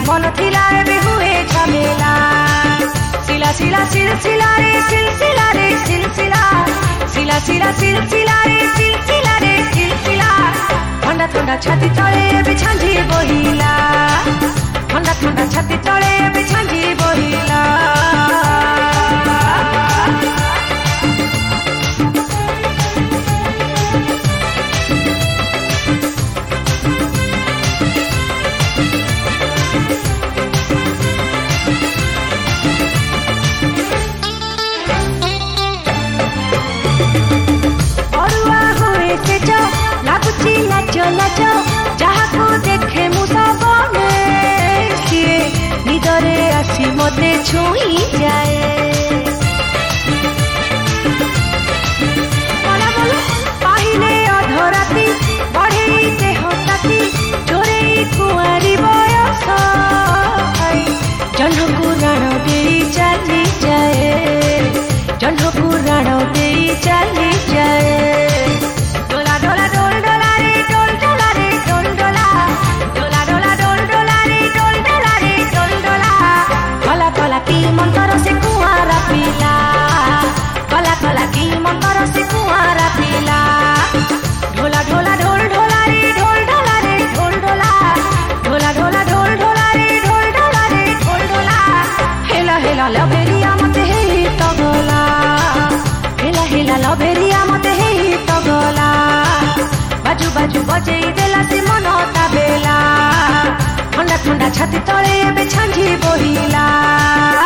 मन थिला भी हुए झमेला सिला सिला सिलसिला रे सिलसिला रे सिलसिला सिला सिला सिलसिला रे सिलसिला रे सिलसिला ठंडा ठंडा छाती तले भी झांझी बोहिला ठंडा ठंडा छाती तले भी झांझी बोहिला लाचो लाचो जहाँ देखे मुसाबने सिए निदरे आसी मते छुई जाए पाहिले अधराती बढ़े देह ताती जोरे कुआरी बयस जह्नकु राण दे चली जाए जह्नकु राण दे चली जाए की मंतर से कुआरा पीला कला कला की मंतर से कुआरा पीला ढोला ढोला ढोल ढोला रे ढोल ढोला रे ढोल ढोला ढोला ढोला ढोल ढोला रे ढोल ढोला रे ढोल ढोला हेला हेला लबेरिया मते हे तगला हेला हेला लबेरिया मते हे तगला बाजू बाजू बजेई देला से मन ताबेला ठंडा ठंडा छाती तले बे झांझी बोहिला।